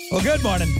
Well, good morning.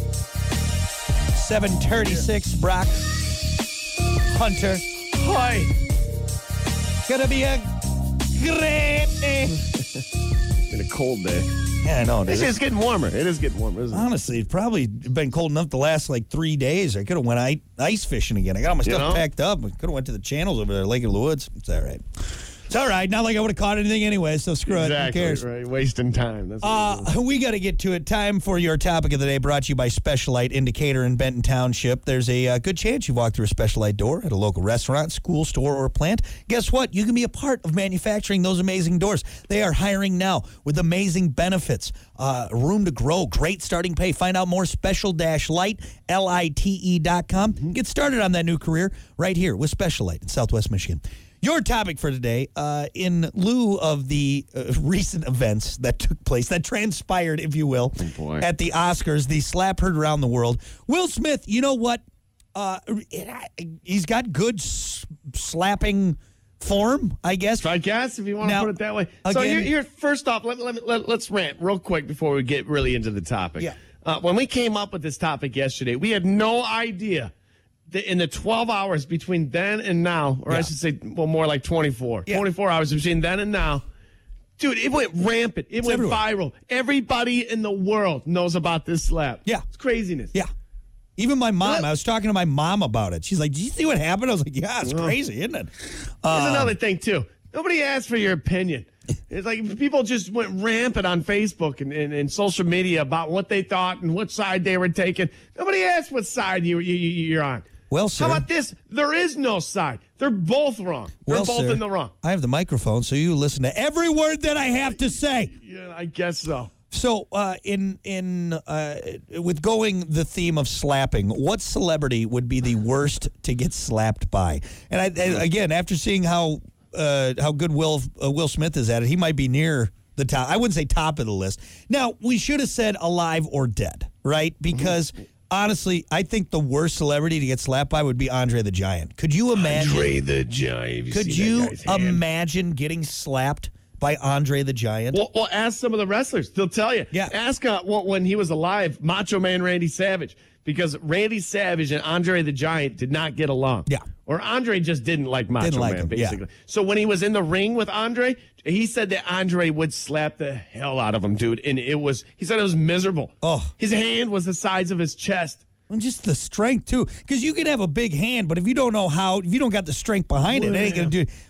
7:36, Brock. Hunter. Hi. Gonna be a great day. Been a cold day. Yeah, I know. It's just getting warmer. It is getting warmer, isn't it? Honestly, it's probably been cold enough the last 3 days. I could have went ice fishing again. I got all my stuff packed up. I could have went to the channels over there, Lake of the Woods. It's all right. It's all right. Not like I would have caught anything anyway, so screw it. Who cares? Right. Wasting time. That's what it is. We got to get to it. Time for your topic of the day, brought to you by Specialite Indicator in Benton Township. There's a good chance you walk through a Specialite door at a local restaurant, school, store, or plant. Guess what? You can be a part of manufacturing those amazing doors. They are hiring now with amazing benefits, room to grow, great starting pay. Find out more, special-lite, LITE.com. Get started on that new career right here with Specialite in Southwest Michigan. Your topic for today, in lieu of the recent events that took place, that transpired, if you will, at the Oscars, the slap heard around the world. Will Smith, you know what? He's got good slapping form, I guess. I guess, if you want to put it that way. So you're first off, let's rant real quick before we get really into the topic. Yeah. When we came up with this topic yesterday, we had no idea in the 12 hours between then and now, or I should say, more like 24. Yeah. 24 hours between then and now. Dude, it went rampant. It went viral. Everybody in the world knows about this slap. Yeah. It's craziness. Yeah. Even my mom, I was talking to my mom about it. She's like, did you see what happened? I was like, yeah, it's crazy, isn't it? There's another thing, too. Nobody asked for your opinion. It's like people just went rampant on Facebook and social media about what they thought and what side they were taking. Nobody asked what side you're on. Well, sir. How about this? There is no side. They're both wrong. They're both in the wrong. I have the microphone, so you listen to every word that I have to say. Yeah, I guess so. So, with going the theme of slapping, what celebrity would be the worst to get slapped by? And again, after seeing how good Will Smith is at it, he might be near the top. I wouldn't say top of the list. Now, we should have said alive or dead, right? Because honestly, I think the worst celebrity to get slapped by would be Andre the Giant. Could you imagine? Andre the Giant. Could you imagine getting slapped by Andre the Giant? Well, ask some of the wrestlers. They'll tell you. Yeah. Ask when he was alive, Macho Man Randy Savage. Because Randy Savage and Andre the Giant did not get along. Yeah. Or Andre just didn't like Macho Man, basically. Yeah. So when he was in the ring with Andre, he said that Andre would slap the hell out of him, dude. And he said it was miserable. Oh. His hand was the size of his chest. And just the strength, too. Because you can have a big hand, but if you don't got the strength behind it, it ain't going to do.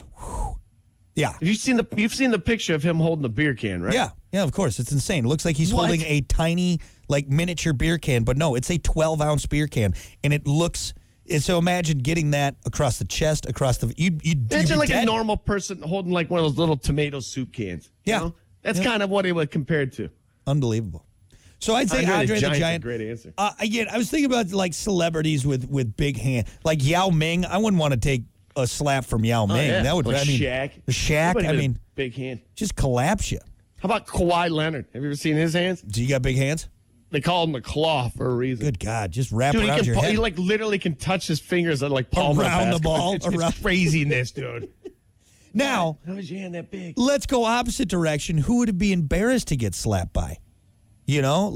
Yeah. You've seen the picture of him holding the beer can, right? Yeah. Yeah, of course. It's insane. It looks like he's holding a tiny, miniature beer can, but no, it's a 12-ounce beer can, and it looks. So imagine getting that across the chest, across the. You'd imagine dead. A normal person holding one of those little tomato soup cans. Yeah. You know? That's kind of what it would compare to. Unbelievable. So I'd say Andre the Giant. Great answer. Again, I was thinking about celebrities with big hands, like Yao Ming. I wouldn't want to take a slap from Yao Ming. Yeah. That would. Shaq. Shaq. Big hand. Just collapse you. How about Kawhi Leonard? Have you ever seen his hands? Do you got big hands? They call him the claw for a reason. Good God, just wrap around your head. He literally can touch his fingers and palm around the ball. It's craziness, dude. Now, how is your hand that big? Let's go opposite direction. Who would be embarrassed to get slapped by? You know,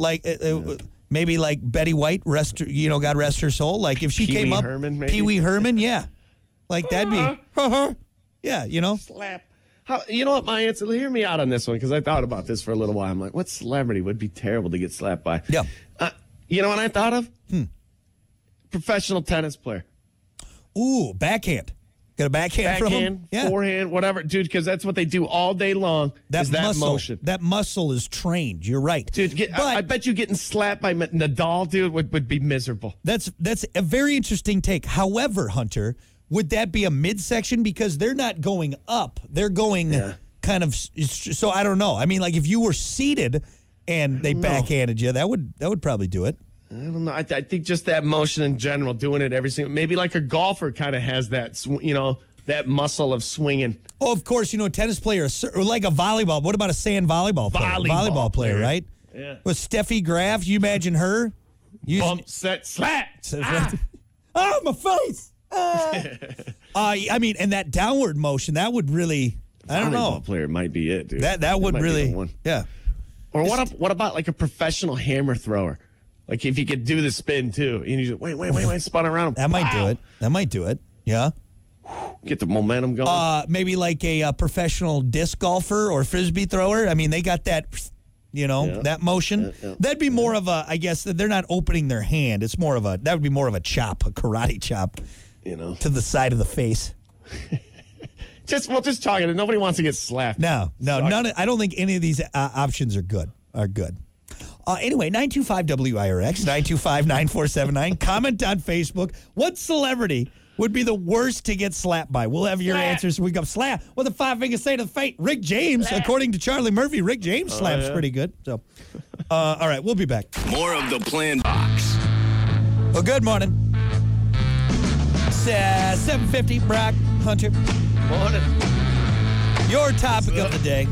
maybe like Betty White, God rest her soul. Like if she came up, Pee Wee Herman, yeah, that'd be, yeah, slap. You know what, my answer? Hear me out on this one because I thought about this for a little while. I'm like, what celebrity would be terrible to get slapped by? Yeah. You know what I thought of? Professional tennis player. Ooh, backhand. Got a backhand from him? Yeah. Forehand, whatever. Dude, because that's what they do all day long. That motion. That muscle is trained. You're right. Dude, I bet you getting slapped by Nadal, dude, would be miserable. That's a very interesting take. However, Hunter, would that be a midsection? Because they're not going up. They're going kind of. So I don't know. I mean, if you were seated and they backhanded you, that would probably do it. I don't know. I think just that motion in general, doing it every single. Maybe like a golfer kind of has that, that muscle of swinging. Oh, of course, a tennis player, or like a volleyball. What about a sand volleyball player? Volleyball player, right? Yeah. With Steffi Graf, you imagine her? Bump, set, slap. Oh, my face. And that downward motion, that would really, I don't know. Volleyball player might be it, dude. That would really, yeah. Or what about like a professional hammer thrower? Like if you could do the spin too, and you just wait, spun around. That might do it. That might do it. Yeah. Get the momentum going. Maybe like a professional disc golfer or frisbee thrower. I mean, they got that, that motion. Yeah. That'd be more of a, I guess, they're not opening their hand. It's more of that would be more of a chop, a karate chop, to the side of the face. Just talking. Nobody wants to get slapped. No, none. I don't think any of these options are good. Anyway, 925-WIRX, 925-9479. Comment on Facebook. What celebrity would be the worst to get slapped by? We'll have your answers. We go slap. What the five fingers say to the fate? Rick James. Slap. According to Charlie Murphy, Rick James slaps pretty good. So, all right, we'll be back. More of the Plan Box. Well, good morning. It's 7:50. Brock Hunter. Morning. Your topic of the day.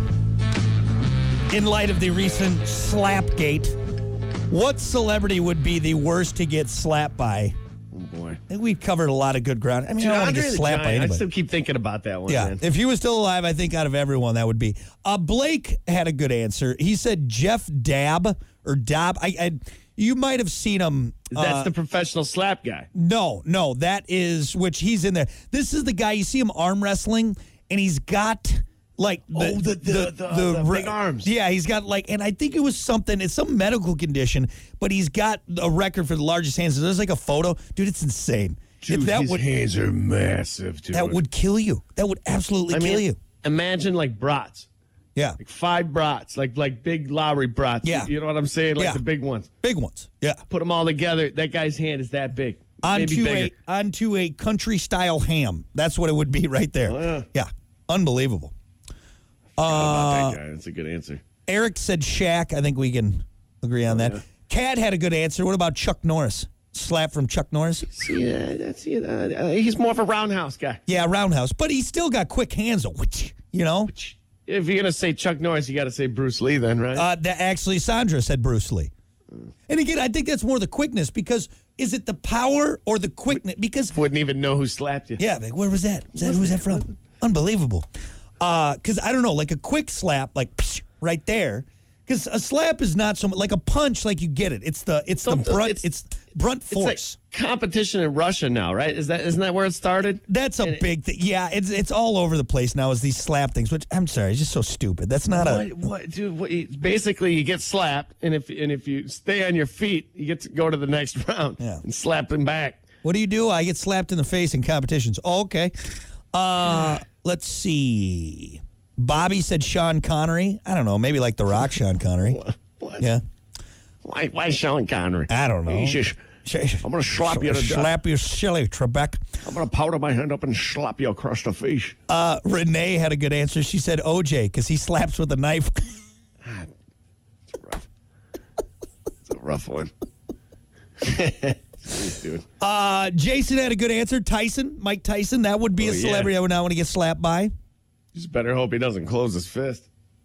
In light of the recent Slapgate, what celebrity would be the worst to get slapped by? Oh, boy. I think we've covered a lot of good ground. I mean, I don't want to get slapped by anybody. I still keep thinking about that one. Yeah, man. if he was still alive, I think out of everyone, that would be. Blake had a good answer. He said Jeff Dabb or Dobb. You might have seen him. That's the professional slap guy. No, that is, which he's in there. This is the guy, you see him arm wrestling, and he's got... Like the big arms. Yeah, he's got and I think it was it's some medical condition, but he's got a record for the largest hands. There's like a photo. Dude, it's insane. Dude, his hands are massive, dude. That would kill you. That would absolutely kill you. Imagine like brats. Yeah. Like 5 brats, like big Lowry brats. Yeah. You know what I'm saying? Like the big ones. Big ones. Yeah. Put them all together. That guy's hand is that big. Onto a country-style ham. That's what it would be right there. Oh, yeah. Unbelievable. About that guy. That's a good answer. Eric said Shaq. I think we can agree on that. Kat had a good answer. What about Chuck Norris? Slap from Chuck Norris? He's more of a roundhouse guy. Yeah, roundhouse. But he's still got quick hands, If you're going to say Chuck Norris, you got to say Bruce Lee then, right? Actually, Sandra said Bruce Lee. And again, I think that's more the quickness because is it the power or the quickness? Because wouldn't even know who slapped you. Yeah, like, where was that? Who's that from? Unbelievable. Because I don't know, like a quick slap, like psh, right there. Because a slap is not so much like a punch, like you get it. It's the brunt force. It's like competition in Russia now, right? Isn't that where it started? That's a big thing. Yeah, it's all over the place now. Is these slap things? Which I'm sorry, it's just so stupid. That's not dude. Basically, you get slapped, and if you stay on your feet, you get to go to the next round and slap them back. What do? I get slapped in the face in competitions. Oh, okay. Let's see. Bobby said Sean Connery. I don't know. Maybe like The Rock Sean Connery. What? Yeah. Why Sean Connery? I don't know. I'm going to slap you to death. Slap you silly, Trebek. I'm going to powder my hand up and slap you across the face. Renee had a good answer. She said OJ because he slaps with a knife. It's a rough one. Dude. Jason had a good answer. Mike Tyson. That would be a celebrity I would not want to get slapped by. You just better hope he doesn't close his fist.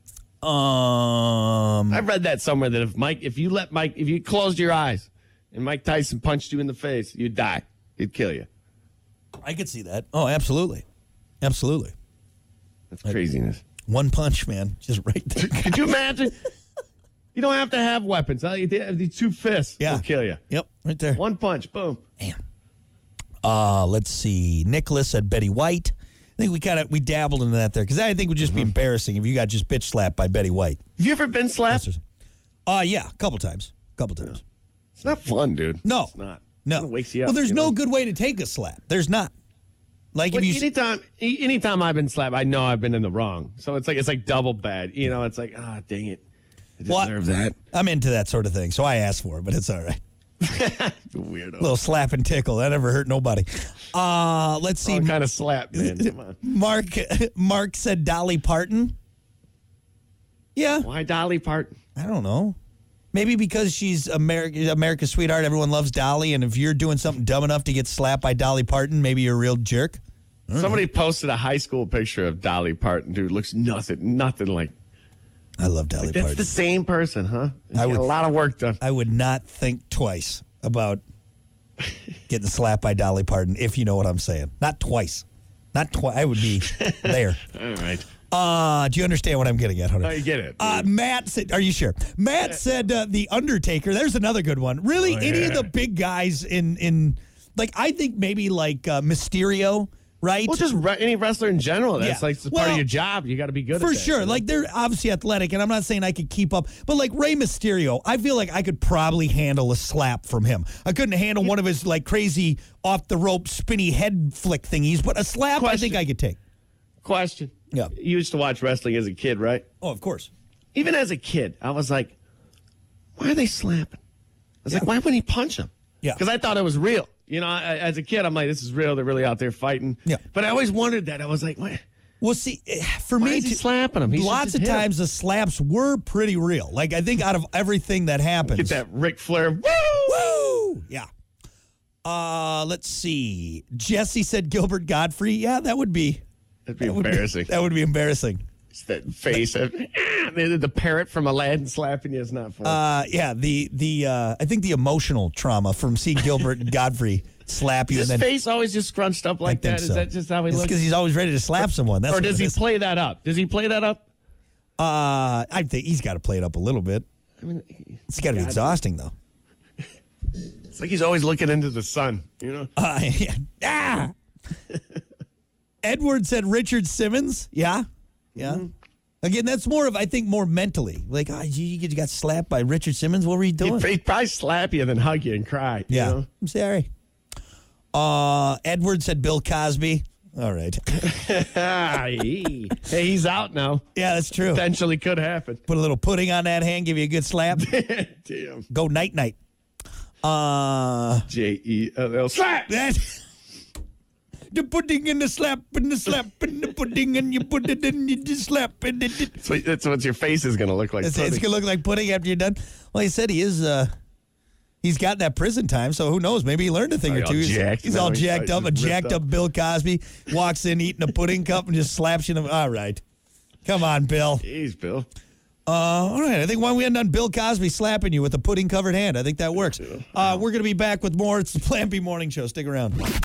I read that somewhere that if you closed your eyes and Mike Tyson punched you in the face, you'd die. He'd kill you. I could see that. Oh, absolutely. Absolutely. That's craziness. One punch, man. Just right there. Could you imagine? You don't have to have weapons. These 2 fists will kill you. Yep, right there. 1 punch, boom. Man. Let's see. Nicholas said Betty White. I think we dabbled into that there because I think it would just be embarrassing if you got just bitch slapped by Betty White. Have you ever been slapped? Yeah, a couple times. It's not fun, dude. No, it's not. No, it wakes you up. Well, there's no good way to take a slap. There's not. Like if anytime I've been slapped, I know I've been in the wrong. So it's like double bad. It's like dang it. I deserve that. I'm into that sort of thing, so I asked for it, but it's all right. Weirdo. Little slap and tickle. That never hurt nobody. Let's see. What kind of slap, man? Come on. Mark said Dolly Parton. Yeah. Why Dolly Parton? I don't know. Maybe because she's America's sweetheart. Everyone loves Dolly, and if you're doing something dumb enough to get slapped by Dolly Parton, maybe you're a real jerk. Somebody posted a high school picture of Dolly Parton. Dude, looks nothing like. I love Dolly Parton. That's the same person, huh? A lot of work done. I would not think twice about getting slapped by Dolly Parton, if you know what I'm saying. Not twice. I would be there. All right. Do you understand what I'm getting at, Hunter? I get it. Matt said, are you sure? Matt said The Undertaker. There's another good one. Really, any of the big guys in like, I think maybe like Mysterio, right? Well, just any wrestler in general. That's like part of your job. You got to be good at that. For sure. You know? Like, they're obviously athletic, and I'm not saying I could keep up. But, like, Rey Mysterio, I feel like I could probably handle a slap from him. I couldn't handle one of his, like, crazy off-the-rope spinny head flick thingies, but a slap I think I could take. Question. Yeah. You used to watch wrestling as a kid, right? Oh, of course. Even as a kid, I was like, why are they slapping? I was like, why wouldn't he punch him? Yeah. Because I thought it was real. You know, as a kid, I'm like, this is real. They're really out there fighting. Yeah. But I always wondered that. I was like, what? Well, see, for Why me, is he slapping him? Lots of times the slaps were pretty real. Like, I think out of everything that happens. Get that Ric Flair. Woo! Woo! Yeah. Let's see. Jesse said Gilbert Godfrey. Yeah, that would be. That'd be embarrassing. That would be embarrassing. It's that face of the parrot from Aladdin slapping you is not fun. Yeah, I think the emotional trauma from seeing Gilbert Godfrey slap you. His and then, face always just scrunched up like that. So. Is that just how he it's looks? because he's always ready to slap someone. That's or does he play that up? Does he play that up? I think he's got to play it up a little bit. I mean, it's got to be exhausting, though. It's like he's always looking into the sun, you know? Yeah. Edward said Richard Simmons. Yeah. Yeah. Mm-hmm. Again, that's more of, I think, more mentally. Like, you got slapped by Richard Simmons. What were you doing? He'd probably slap you and then hug you and cry. Yeah. You know? I'm sorry. Edward said Bill Cosby. All right. Hey, he's out now. Yeah, that's true. Potentially could happen. Put a little pudding on that hand, give you a good slap. Damn. Go night-night. J-E-L-L. Slap! The pudding and the slap and the slap and the pudding and you put it in you slap and it. So that's what your face is going to look like. It's going to look like pudding after you're done. Well, he said he is. He's got that prison time, so who knows? Maybe he learned a thing or two. He's all jacked up. A jacked up Bill Cosby walks in eating a pudding cup and just slaps you. All right. Come on, Bill. Jeez, Bill. All right. I think when we end on Bill Cosby slapping you with a pudding-covered hand, I think that works. We're going to be back with more. It's the Plan B Morning Show. Stick around.